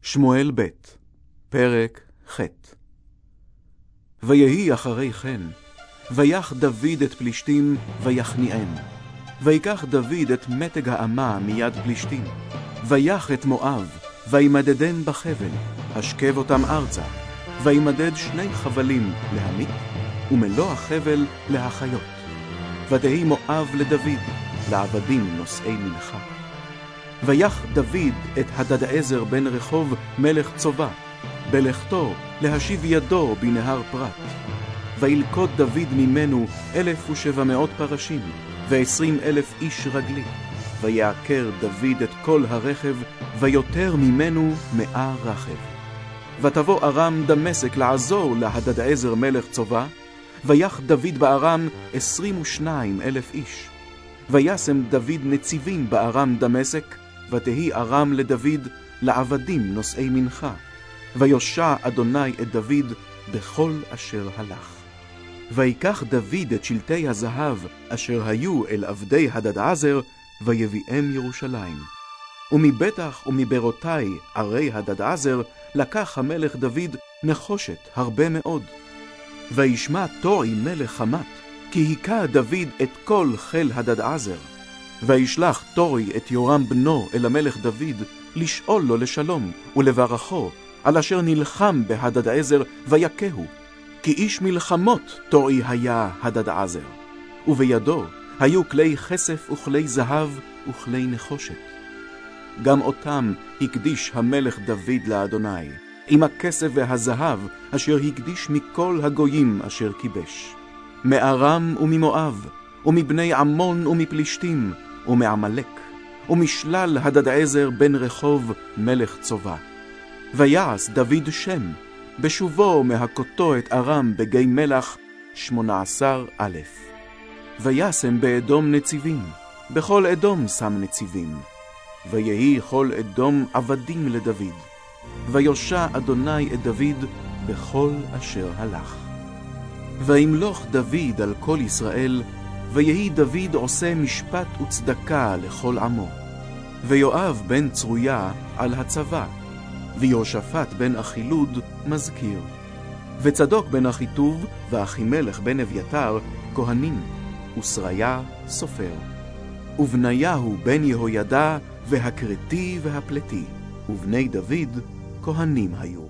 שמואל ב' פרק ח'. ויהי אחרי כן, ויח דוד את פלישתים ויכניעם. ויקח דוד את מתג האמה מיד פלישתים, ויח את מואב, וימדדן בחבל, השכב אותם ארצה, וימדד 2 חבלים להמית, ומלוא החבל להחיות. ותהי מואב לדוד, לעבדים נושאי מנחה. ויח דוד את הדדעזר בן רחוב מלך צובה, בלכתו להשיב ידו בנהר פרת. וילכוד דוד ממנו 1,700 פרשים, ו20,000 איש רגלי. ויעקר דוד את כל הרכב, ויותר ממנו 100 רכב. ותבוא ארם דמשק לעזור להדדעזר מלך צובה, ויח דוד בארם 22,000 איש. וישם דוד נציבים בארם דמשק, ותהי ארם לדוד לעבדים נושאי מנחה. ויושע אדוני את דוד בכל אשר הלך. ויקח דוד את שלטי הזהב אשר היו אל עבדי הדדעזר, ויביאם ירושלים. ומבטח ומברותי ערי הדדעזר לקח המלך דוד נחושת הרבה מאוד. וישמע תועי מלך חמת, כי היכה דוד את כל חיל הדדעזר. וישלח תועי את יורם בנו אל המלך דוד, לשאול לו לשלום ולברכו, על אשר נלחם בהדדעזר ויכהו. כי איש מלחמות תועי היה הדדעזר, ובידו היו כלי כסף וכלי זהב וכלי נחושת. גם אותם הקדיש המלך דוד לאדוני, עם הכסף והזהב אשר הקדיש מכל הגויים אשר כיבש, מארם וממואב, ומבני עמון ומפלישתים, ומעמלק, ומשלל הדדעזר בן רחוב מלך צובה. ויעש דוד שם, בשובו מהכותו את ארם בגיא מלח 18,000. וישם באדום נציבים, בכל אדום שם נציבים. ויהי כל אדום עבדים לדוד. ויושע אדוני את דוד בכל אשר הלך. וימלוך דוד על כל ישראל, ויהי דוד עושה משפט וצדקה לכל עמו. ויואב בן צרויה על הצבא, ויהושפט בן אחילוד מזכיר, וצדוק בן אחיטוב ואחימלך בן אביתר כהנים, ושריה סופר, ובניהו בן יהוידע והכרתי והפלתי, ובני דוד כהנים היו.